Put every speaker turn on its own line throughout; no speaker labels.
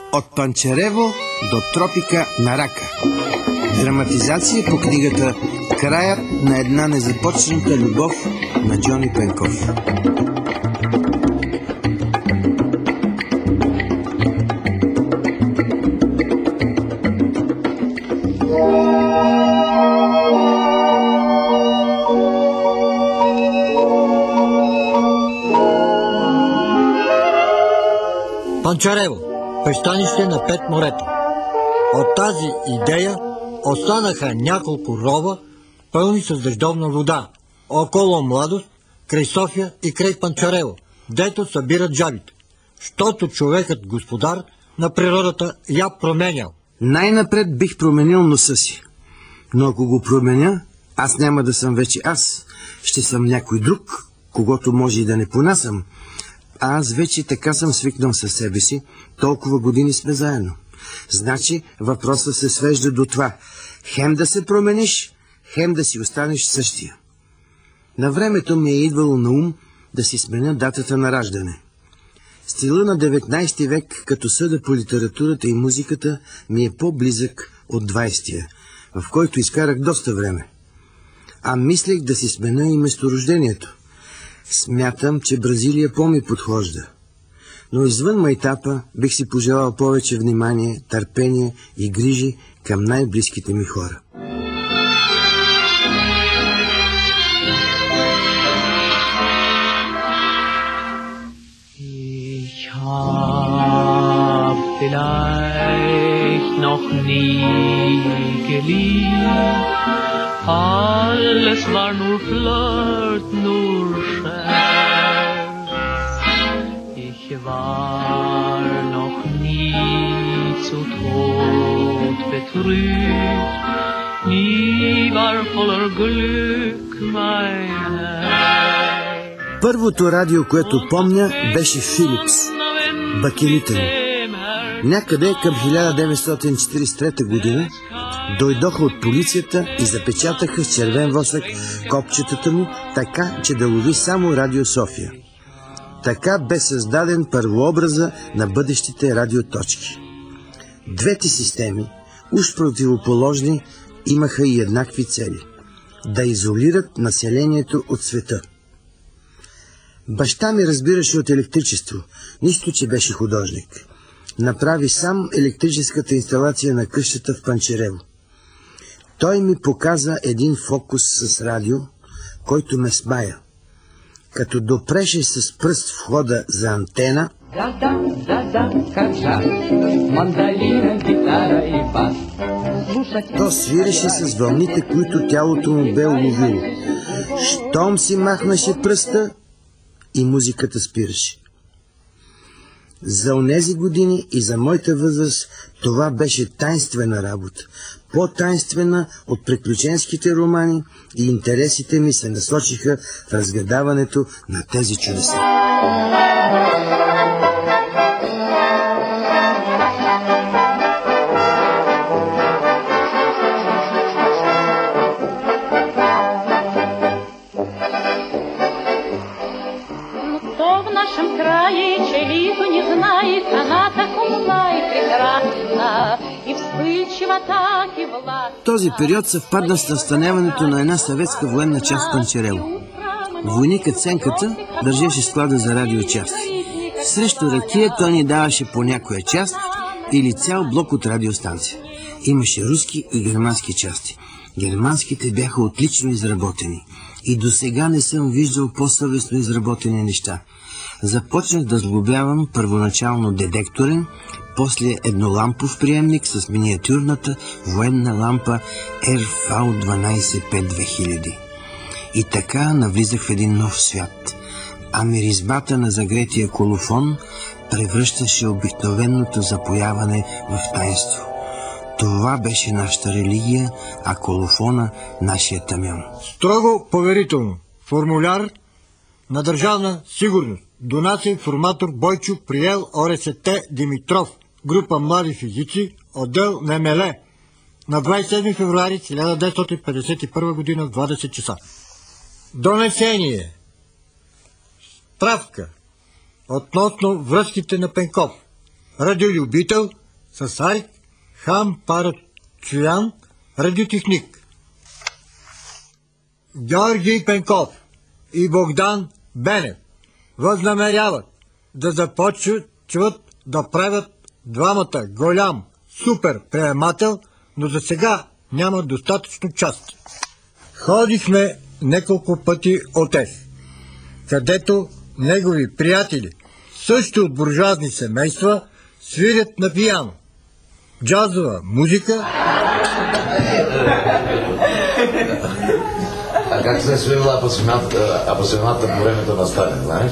От Панчарево до тропика на рака. Драматизация по книгата "Краят на една незапочната любов" на Джони Пенков.
Панчарево, пристанище на 5 морета. От тази идея останаха няколко рова, пълни с дъждовна вода, около Младост, край София и край Панчарево, дето събират жабите, щото човекът господар на природата я променял.
Най-напред бих променил носа си, но ако го променя, аз няма да съм вече аз, ще съм някой друг, когото може и да не понасям. Аз вече така съм свикнал със себе си, толкова години сме заедно. Значи въпросът се свежда до това: хем да се промениш, хем да си останеш същия. На времето ми е идвало на ум да си сменя датата на раждане. Стила на 19 век, като съда по литературата и музиката, ми е по-близък от 20-я, в който изкарах доста време. А мислех да си сменя и месторождението. Смятам, че Бразилия по-ми подхожда. Но извън майтапа бих си пожелал повече внимание, търпение и грижи към най-близките ми хора.
Ich hab vielleicht noch nie geliebt. Alles war nur Flirt, nur Scherz. Ich war noch nie zu Tod betrübt. Nie war voller Glück mein Herz.
Първото радио, което помня, беше Филипс, бакелитен. Някъде към 1943 година дойдоха от полицията и запечатаха с червен восък копчетата му, така че да лови само Радио София. Така бе създаден първообраза на бъдещите радиоточки. Двете системи, уж противоположни, имаха и еднакви цели – да изолират населението от света. Баща ми разбираше от електричество, нищо, че беше художник. Направи сам електрическата инсталация на къщата в Панчарево. Той ми показа един фокус с радио, който ме смая. Като допреше с пръст входа за антена, то свиреше с вълните, които тялото му бе уловило. Щом си махнаше пръста и музиката спираше. За онези години и за моята възраст това беше тайнствена работа. По-тайнствена от приключенските романи, и интересите ми се насочиха в разгадаването на тези чудеса. Този период съвпадна с настаняването на една съветска военна част в Панчарево. Войникът Сенката държеше склада за радиочасти. Срещу ракия той ни даваше по някоя част или цял блок от радиостанция. Имаше руски и германски части. Германските бяха отлично изработени. И до сега не съм виждал по-съвестно изработени неща. Започнах да сглобявам първоначално дедекторен, после еднолампов приемник с миниатюрната военна лампа RV-12P2000. И така навлизах в един нов свят, а миризмата на загретия колофон превръщаше обикновеното запояване в таинство. Това беше нашата религия, а колофона – нашия тамян.
Строго поверително. Формуляр на Държавна сигурност. Донация информатор Бойчо Приел ОРСТ Димитров. Група млади физици, отдел НМЛ. На 27 февруари 1951 година в 20 часа. Донесение. Справка относно връзките на Пенков. Радиолюбител, с Арик Хампарчуян, радиотехник. Георги Пенков и Богдан Бенев възнамеряват да започват да правят двамата голям супер приемател, но за сега няма достатъчно части. Ходихме няколко пъти от ЕС, където негови приятели, също от буржуазни семейства, свирят на пиано. Джазова музика.
А как се е свирила апасионата по времето на Сталин, знаеш?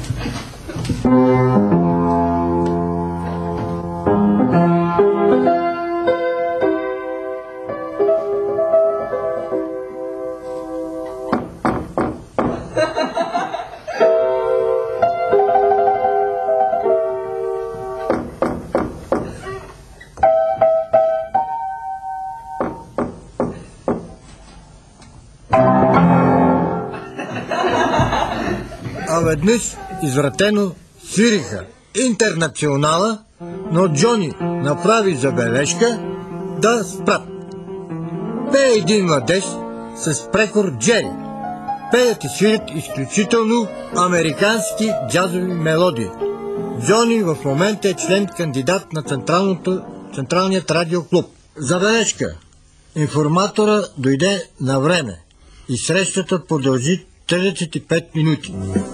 А веднъж извратено свириха Интернационала, но Джони направи забележка да спрат. Пее един младеж с прекор Джери. Пеят и свирят изключително американски джазови мелодии. Джони в момента е член-кандидат на Централният радиоклуб. Забележка. Информатора дойде на време и срещата продължи 35 минути.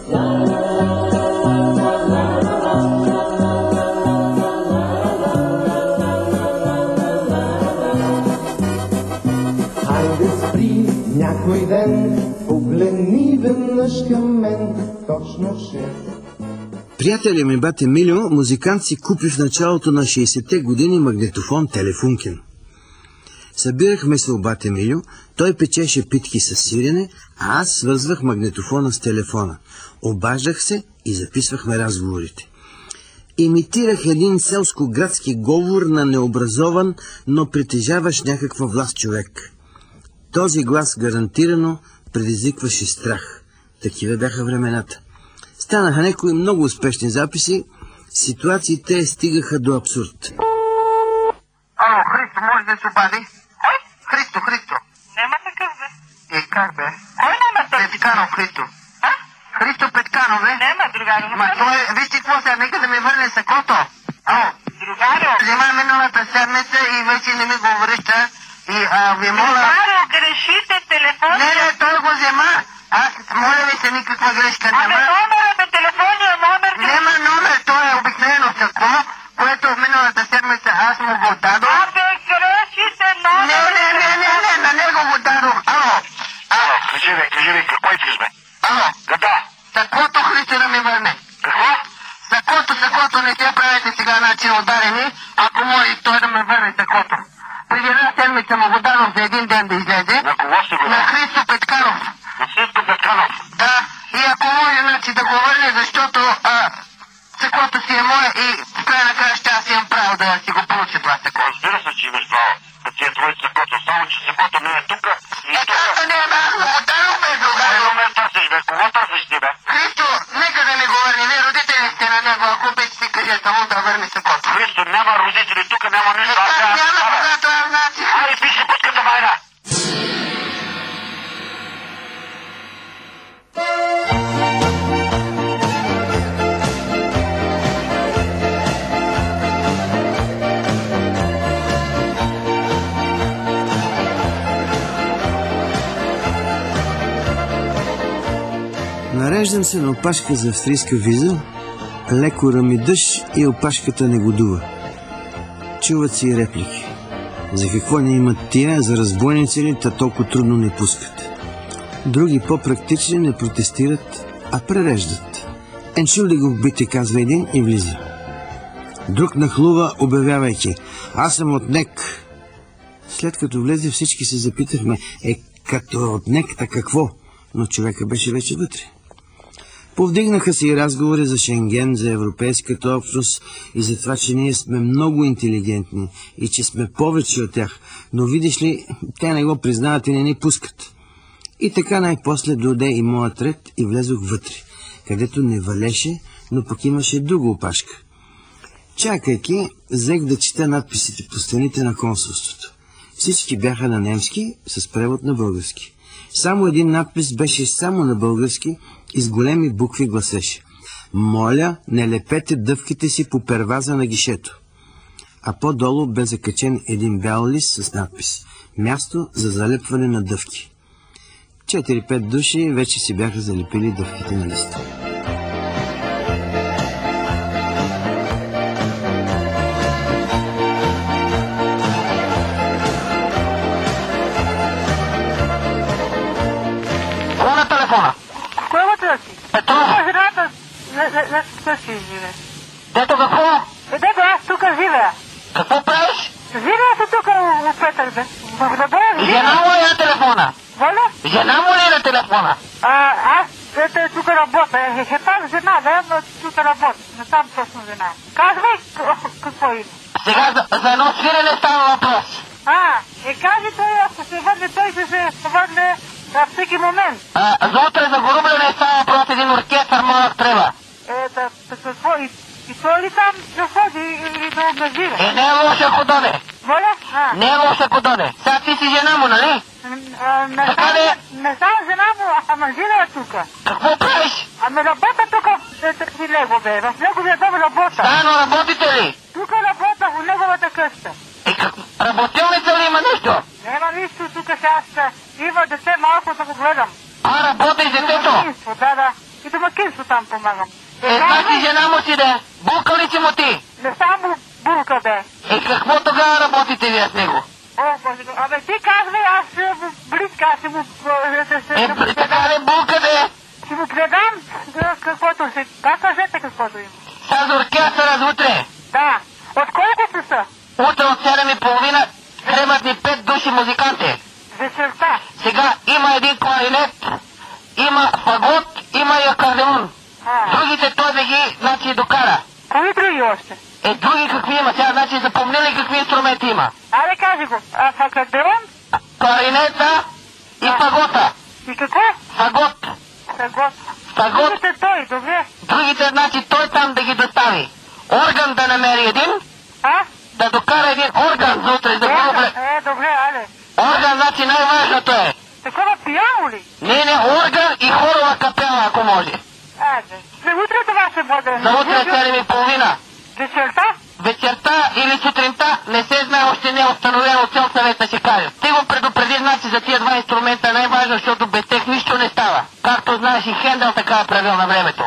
Хайде спри някой ден, погледни веднъж към мен, точно 6.
Приятелят ми бат Емилио, музикант, си купи в началото на 60-те години магнетофон Телефункен. Събирахме се у бат Емилио, той печеше питки с сирене, а аз свързвах магнетофона с телефона. Обаждах се и записвахме разговорите. Имитирах един селско-градски говор на необразован, но притежаващ някаква власт човек. Този глас гарантирано предизвикваше страх. Такива бяха времената. Станаха някои много успешни записи, ситуациите стигаха до абсурд.
Ало, Христо, може да се обади?
Кой?
Христо.
Нема такъв, бе.
Как бе?
Кой нема такъв?
Петканов, Христо.
А?
Христо Петканов, бе?
Нема, другаро.
Ма той, вижте какво сега, нека да ми върне сакото. Ало.
Другаро.
Взема миналата седмица и вече не ми го връща. И ви моля...
Другаро, грешите телефон.
Не, той го взема. Аз, моля ви се, никаква грешка няма.
Абе, номерът е телефонния номер.
Няма номер, той е обикновено сако, което в миналата седмица аз му го дадох.
Абе, грешите номер.
Не, на него го дадох. Ало.
Кажи ми, какво искаш, бе?
Ало.
Када?
Сакото, Христо, да ми върне.
Какво?
Сакото, не те правите сега начин ударени, ако може той да ме върне сакото. Преди една седмица му го дадох за един ден да излезе.
На кого си го?
На Христо Петканов.
На Христо Петканов.
Да, и ако може, значи да го върне, защото сакото си е мое и в край на края ще аз имам право да си го получа това сако.
Разбира се, че имаш право. Да ти е твой сакото, само че сакото не е тука.
Както не е, аз му го дадох, бе, другаро.
Кого ме търсиш, бе? Кого търсиш ти, бе?
Христо, нека да ми го върне. Вие родители сте на него, ако обичате си кажете му да върне сакото.
Христо, няма родители, тука няма нищо.
Няма когато аз значи.
Айде, пиши пуската война.
Нареждам се на опашка за австрийска виза, леко ръми дъжд и опашката негодува. Чуват си реплики. За какво не имат тия, за разбойници ли, та толкова трудно не пускат. Други по-практични не протестират, а пререждат. Еншулдигов бите, казва един и влиза. Друг нахлува, обявявайки: аз съм от НЕК. След като влезе, всички се запитахме: като от НЕК, та какво? Но човека беше вече вътре. Повдигнаха се и разговори за Шенген, за Европейската общност и за това, че ние сме много интелигентни и че сме повече от тях. Но видиш ли, те не го признават и не ни пускат. И така най-после дойде и моят ред и влезох вътре, където не валеше, но пък имаше друга опашка. Чакайки, взех да чета надписите по стените на консулството. Всички бяха на немски, с превод на български. Само един надпис беше само на български и с големи букви гласеше: „Моля, не лепете дъвките си по перваза на гишето“. А по-долу бе закачен един бял лист с надпис: „Място за залепване на дъвки“. 4-5 души вече си бяха залепили дъвките на листа.
Кой вътре си?
Петров.
Жената, не си живе.
Дето какво?
Дето аз тук живея.
Какво правиш?
Живея си тук у Петър, бе. Да бъда
Жена му ли е на телефона?
Воля?
Жена му ли е на телефона?
Аз тук работя. Пак жена, да, но тук работя. Не съм точно жена. Казвай какво има.
Сега за едно свирене става въпрос.
Кажи той, ако се върне, той ще се върне във всеки момент.
За утре за Горубляне става въпрос, един оркестър малък трябва.
Какво? И той ли там да ходи или да обнажира?
Не е лоша, ако доде.
Воля?
Не е лоша, ако доде. Сега ти си жена му, нали?
Не съм жена му, ама живея тук.
Какво правиш?
Ами работя тук в него, бе. В неговия дом работя.
Да, но работите ли?
Тук работя в неговата къща.
Работилница ли има нещо?
Няма нищо, тук сега има дете малко да го гледам.
Работиш детето?
Да. И домакинство там помагам.
Значи жена му си, де? Булка ли си му ти?
Не само булка, бе.
Какво тогава работите вие с него?
Абе ти казвай, аз близка, аз си му...
Така ли булка, де?
Си му предам каквото си... Да, кажете каквото има.
С оркестъра за утре?
Да. От колко си са?
Утре от 7:30 трябват ни 5 души музиканти.
Вечерта.
Сега има един кларинет, има фагот, има и акордеон. Другите той да ги, значи, докара.
Кои други още?
Други какви има? Сега, значи, запомнили какви инструменти има?
Аре, кажи го. В акордеон?
Кларинета и фагота.
И какво?
Фагот. Фагот.
Другите той, добре.
Другите, значи, той там да ги достави. Орган да намери един. Да докара един орган за утре.
Добре, аре.
Орган, значи, най-важното е.
Такова пияно ли?
Не, орган и хорова капела, ако може.
За утре това ще бъде.
За утре 7:30.
Вечерта?
Вечерта или сутринта, не се знае, още не е установено, цел съвета ще каже. Ти го предупреди, значи, за тия два инструмента е най-важно, защото без тях нищо не става. Както знаеш, и Хендел така е правил на времето.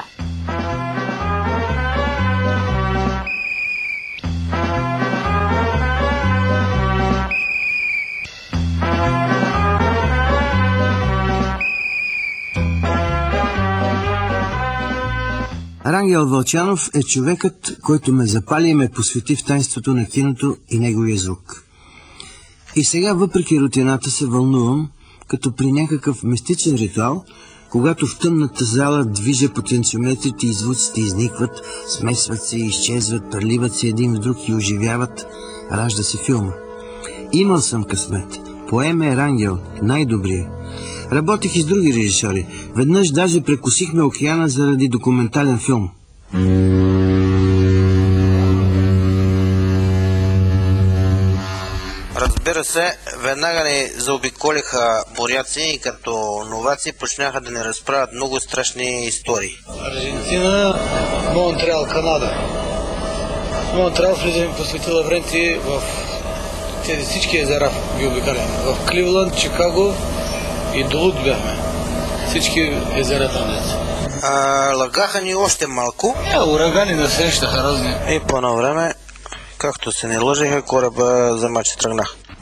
Рангел Вълчанов е човекът, който ме запали и ме посвети в тайнството на киното и неговия звук. И сега, въпреки рутината, се вълнувам, като при някакъв мистичен ритуал, когато в тъмната зала движа потенциометрите и звуците изникват, смесват се, изчезват, преливат се един в друг и оживяват, ражда се филма. Имал съм късмет. Поеме Рангел, най-добрия. Работих и с други режисьори. Веднъж даже прекусихме океана заради документален филм.
Разбира се, веднага ни заобиколиха моряци и като новаци почнаха да ни разправят много страшни истории.
Аржентина, Монтреал, Канада. Монтреал влизаме по Свети Лавренти в тези всички езера ги обикаляме. В Кливланд, Чикаго и Дулут бяхме. Всички езера там деца.
Лагаха ни още малко.
Урагани насрещаха разни.
И по едно време, както се не лъжиха, кораба за мача тръгна.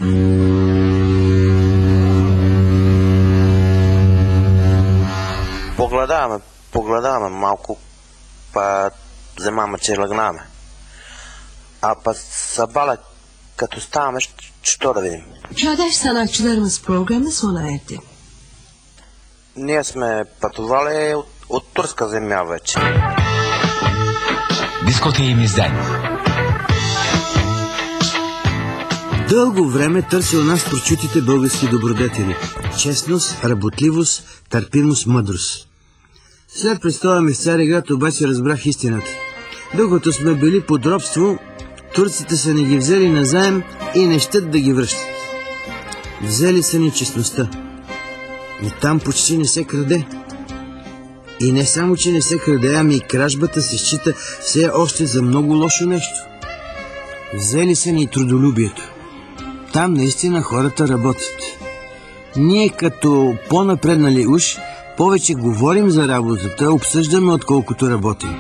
Погледаваме малко, па вземаме, че лъгнаме. А па sabah като ставаме, що да видим?
Çağdaş sanatçılarımız programı sona erdi.
Ние сме пътували от турска земя вече.
Дискотеимizden.
Дълго време търся у нас прочутите български добродетели. Честност, работливост, търпимост, мъдрост. След престоя ми в Цариград обаче разбрах истината. Докато сме били под робство, турците са ни ги взели назаем и не щат да ги връщат. Взели са ни честността. И там почти не се краде. И не само, че не се краде, ами и кражбата се счита все още за много лошо нещо. Взели са ни и трудолюбието. Там наистина хората работят. Ние като по-напреднали уж, повече говорим за работата, обсъждаме отколкото работим.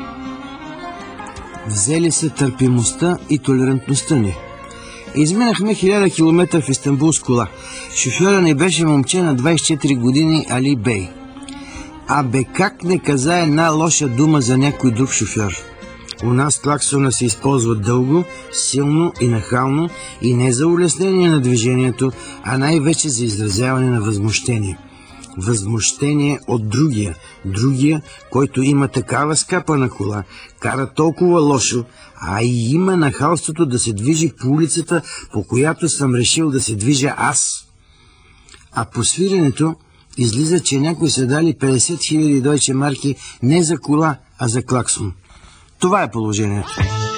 Взели се търпимостта и толерантността ни. Изминахме 1000 км в Истанбул с кола. Шофьора ни беше момче на 24 години Али Бей. Абе как не каза една лоша дума за някой друг шофьор? У нас клаксона се използва дълго, силно и нахално и не за улеснение на движението, а най-вече за изразяване на възмущение. Възмущение от другия, който има такава скапана кола, кара толкова лошо, а и има нахалството да се движи по улицата, по която съм решил да се движа аз. А по свиренето излиза, че някои са дали 50 000 дойче марки не за кола, а за клаксон. Това е положението.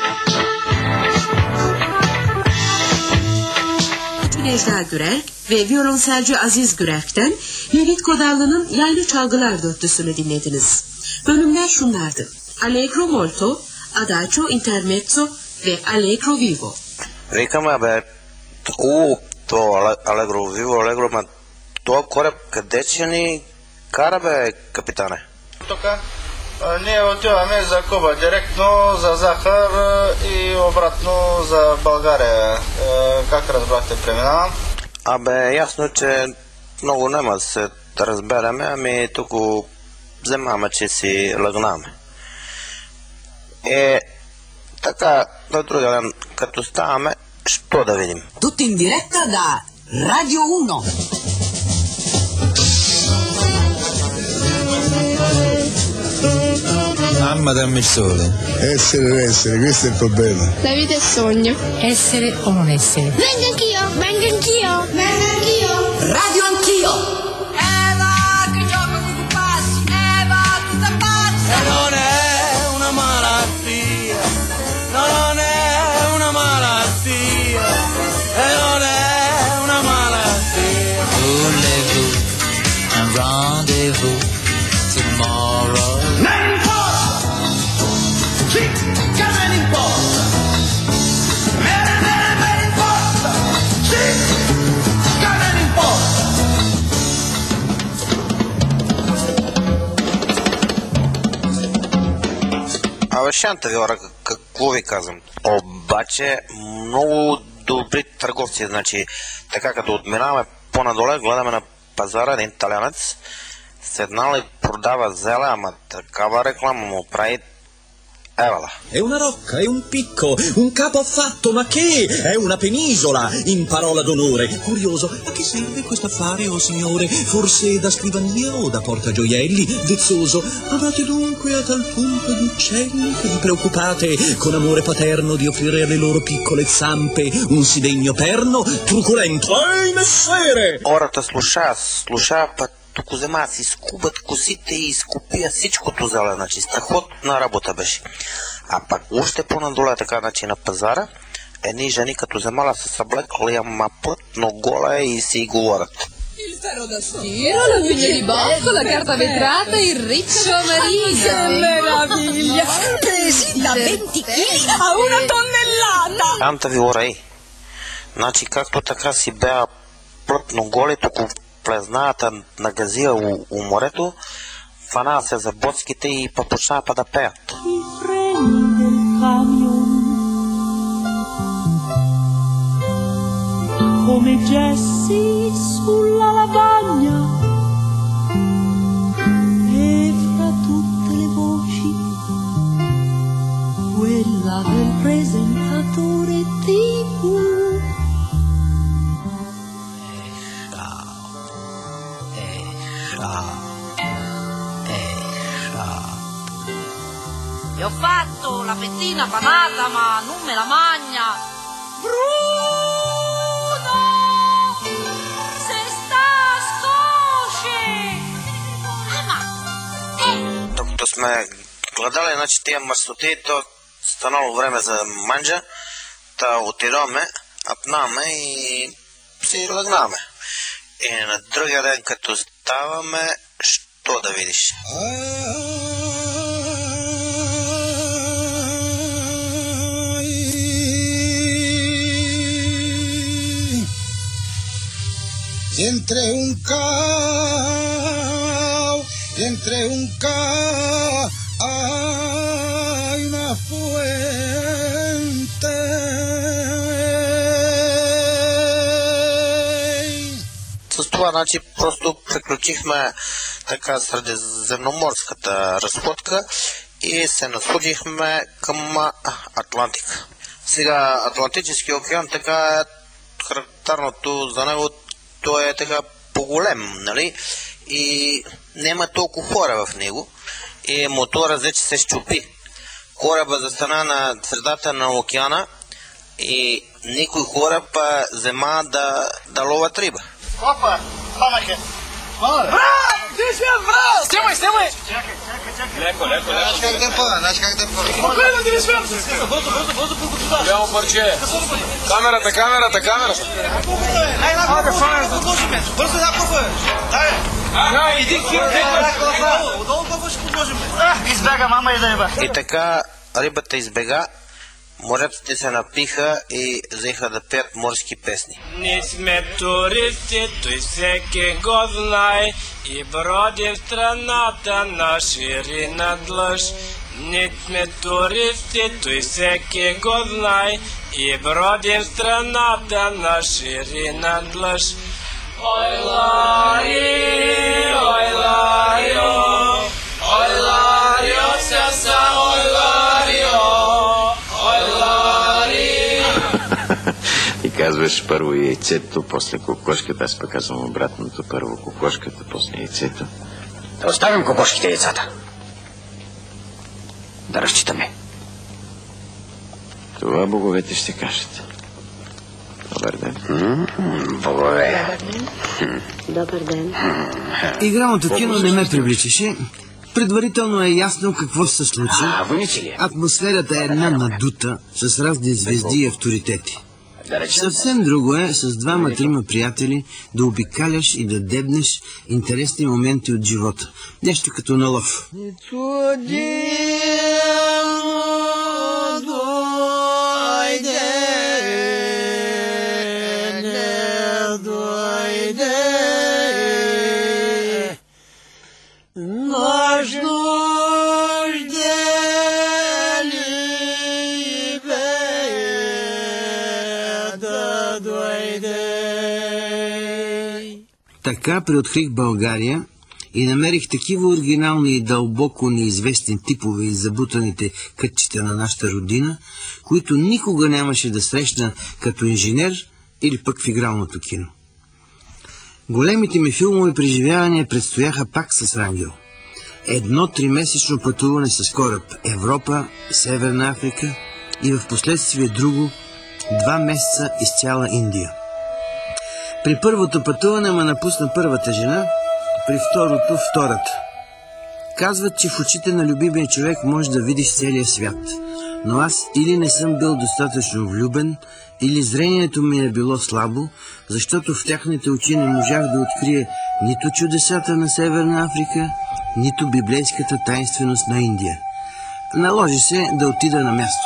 Necla Gürek ve violonselci Aziz Gürek'ten Levit Kodarlı'nın Yaylı Çalgılar Dörtlüsü'nü dinlediniz. Bölümler şunlardı: Allegro Molto, Adagio Intermezzo ve Allegro Vivo.
Викаме, бе, то Allegro Vivo, Allegro, ма това кораб къде ще ни кара, бе, капитане?
Тук ние отиваме за Куба директно, за захар и обратно за България. Как разбрахте, преминавам?
Абе, ясно, че много няма да се разбереме, ами тук вземаме, че си лъгнаме. Така, до другия ден, като ставаме, що да видим?
Tutto in diretta da Radio 1.
Mamma dammi il sole.
Essere o essere, questo è il problema.
La vita è sogno.
Essere o non essere.
Vengo anch'io, vengo anch'io, vengo anch'io.
Radio Anch'io.
Eva, che gioco di passi, Eva, tutta pazza.
E non è una malattia, no, non è una malattia, e non è una malattia.
Voulez-vous un rendez-vous tomorrow?
Абе, шанта ви, ора, какво ви казвам? Обаче, много добри търговци, значи, така като отминаваме по-надоле, гледаме на пазара един италянец, седнал и продава зеле, ама такава реклама му прави. Evala.
È una rocca, è un picco, un capo affatto, ma che? È una penisola, in parola d'onore. Curioso, a che serve questo affare, o signore? Forse da scrivania o da portagioielli? Vezzoso, avete dunque a tal punto di uccelli che vi preoccupate con amore paterno di offrire alle loro piccole zampe un si degno perno? Truculento, ehi messere!
Ората слуша, път тук взема си скубат косите и изкупия всичкото зеле, значи страхотна работа беше. А пак още по-надоле така, значи на пазара, едни жени като вземала се съблекли, ама плътно гола и си говорят.
Il ferro da stiro, la pugna di bocco, la carta vetrata, il riccio marino.
Che meraviglia! Pesi da 20 kg a 1 tonnellata!
Анта ви ора, значи както така си беа плътно голи, тук плезнаята на газия у морето, фанаа се за боцките и почнаа да пеят.
Come gessi sulla lavagna e fra tutte le voci quella del presentatore TV.
Gli ho fatto la fettina panata, ma non me la magna. Bruno! Se sta scosce!
Докато сме гледали, значи тия мърсоти, то станало време за манджа, та отидоме, апнаме и си лъгнаме. И на другия ден, като ставаме, що да видиш?
Entre un cao hay una fuente.
С това, значи, просто приключихме така средиземноморската разходка и се насудихме към Атлантика. Сега Атлантическия океан, така е характерното за него, той е така по-голем, нали? И няма толкова хора в него. И мотора вече се щупи. Кораба застана на средата на океана и никой хора па взема да ловят риба.
Опа, памаке.
Ти си брат! Снимай!
Леко. Знаеш как да пъва,
Спокойно, ти не свям! Бързо, голямо парче! Камерата! Айде, фанер!
Бързо да пъва! Дай!
Иди,
Отдолу пъва ще подложим. Избяга, мама и да еба.
И така рибата избега, моряците се напиха и взеха да пеят морски песни.
Ние сме туристи, той всеки го знае, и бродим в страната на ширина длъж. Ние сме туристи, той всеки го знае, и бродим в страната на ширина длъж. Ой, Ларио, сеса, ой, Ларио.
И казваш първо яйцето, после кокошката. Аз пък казвам обратното. Първо кокошката, после яйцето.
Да оставим кокошките и яйцата. Да разчитаме.
Това боговете ще кажат. Добър ден.
Богове.
Добър ден.
Игралното кино не ме привличаше. Предварително е ясно какво се случи. Атмосферата е една надута с разни звезди и авторитети. Съвсем друго е с 2-3 приятели да обикаляш и да дебнеш интересни моменти от живота. Нещо като на лов. Така преоткрих България и намерих такива оригинални и дълбоко неизвестни типове и забутаните кътчета на нашата родина, които никога нямаше да срещна като инженер или пък в игралното кино. Големите ми филмови преживявания предстояха пак с Рангел. 1 3-месечно пътуване с кораб Европа, Северна Африка и в последствие друго 2 месеца из цяла Индия. При първото пътуване ме напусна първата жена, при второто втората. Казват, че в очите на любимия човек може да видиш целия свят. Но аз или не съм бил достатъчно влюбен, или зрението ми е било слабо, защото в тяхните очи не можах да открия нито чудесата на Северна Африка, нито библейската таинственост на Индия. Наложи се да отида на място.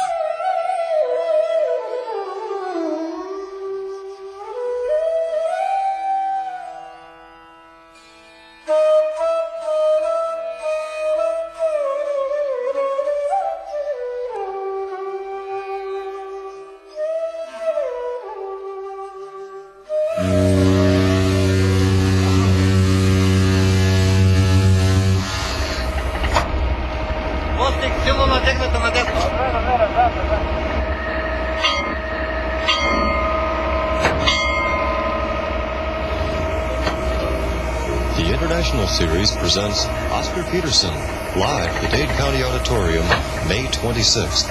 The International Series presents Oscar Peterson, live at the Dade County Auditorium, May 26th.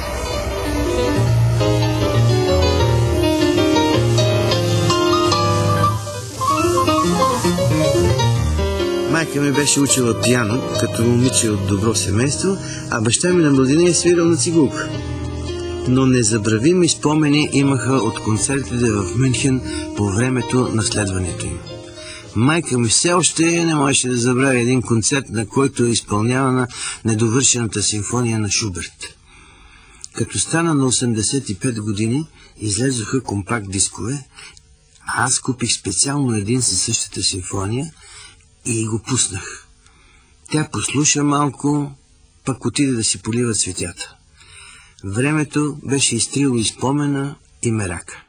Майка ми беше учила пиано, като момиче от добро семейство, а баща ми на младина е свирал на цигулка. Но незабравими спомени имаха от концертите в Мюнхен по времето на следването им. Майка ми все още не можеше да забрави един концерт, на който е изпълнявана недовършената симфония на Шуберт. Като стана на 85 години, излезоха компакт дискове, а аз купих специално един със същата симфония и го пуснах. Тя послуша малко, пък отиде да си полива цветята. Времето беше изтрило и спомена и мерака.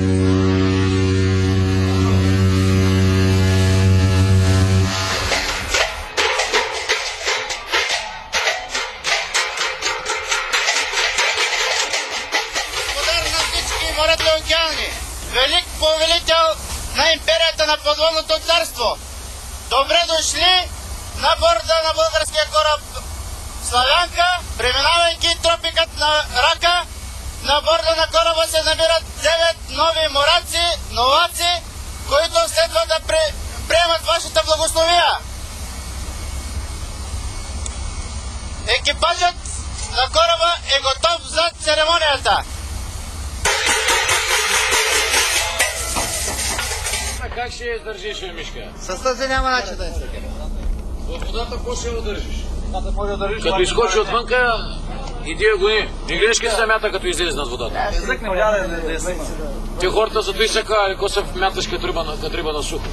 Велик повелител на империята на подводното царство, добре дошли на борда на българския кораб Славянка, преминавайки тропикът на Рака. На борда на кораба се намират 9 нови мораци, новаци, които следва да приемат вашата благословия. Екипажът на кораба е готов за церемонията.
Как ще я издържиш, Мишка?
С тази няма начин да издържиш.
В водата какво ще я удържиш? Като изкочи отвънка, иди я гони. Не гледаш къде се мята, като излезе над водата. Те хората за той сака, ако се мяташ като риба на сухо.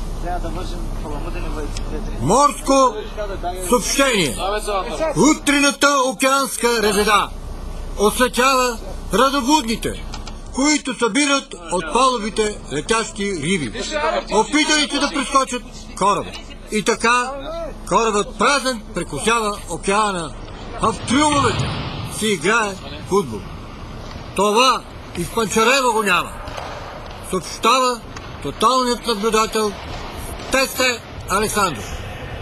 Морско съобщение. Утрената океанска резеда осветява радобудните, които събират от палубите летящи риби, опитали се да прескочат кораба. И така, корабът празен прекосява океана, а в трюмовете си играе футбол. Това и в Панчарево го няма. Съобщава тоталният наблюдател Тесте Александров.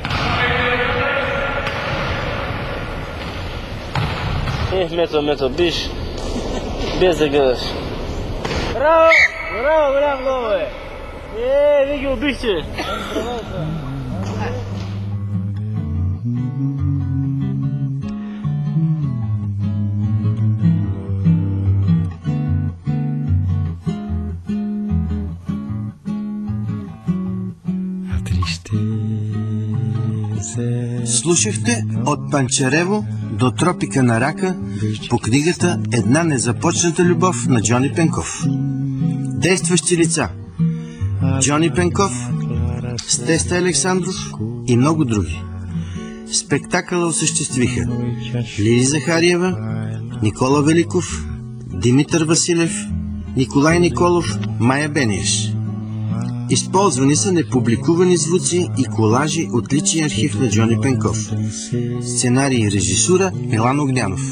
Мето, биш, без да гледаш. Браво, голям гол, бе! Вие ги убихте!
Слушахте от Панчарево до тропика на Рака по книгата "Една незапочната любов" на Джони Пенков. Действащи лица: Джони Пенков, Стеста Александров и много други. Спектакъла осъществиха Лили Захариева, Никола Великов, Димитър Василев, Николай Николов, Майя Бениеш. Използвани са непубликувани звуци и колажи от личния архив на Джони Пенков. Сценарий и режисура Милан Огнянов.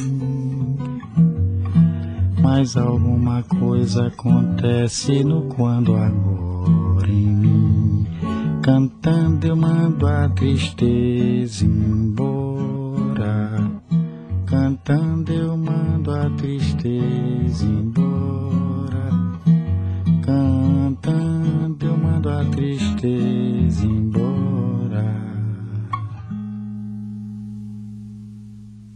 Mas alguma coisa acontece no quando agora em mim. Cantando eu mando a tristeza embora. Cantando eu mando a tristeza embora. Cantando eu mando a tristeza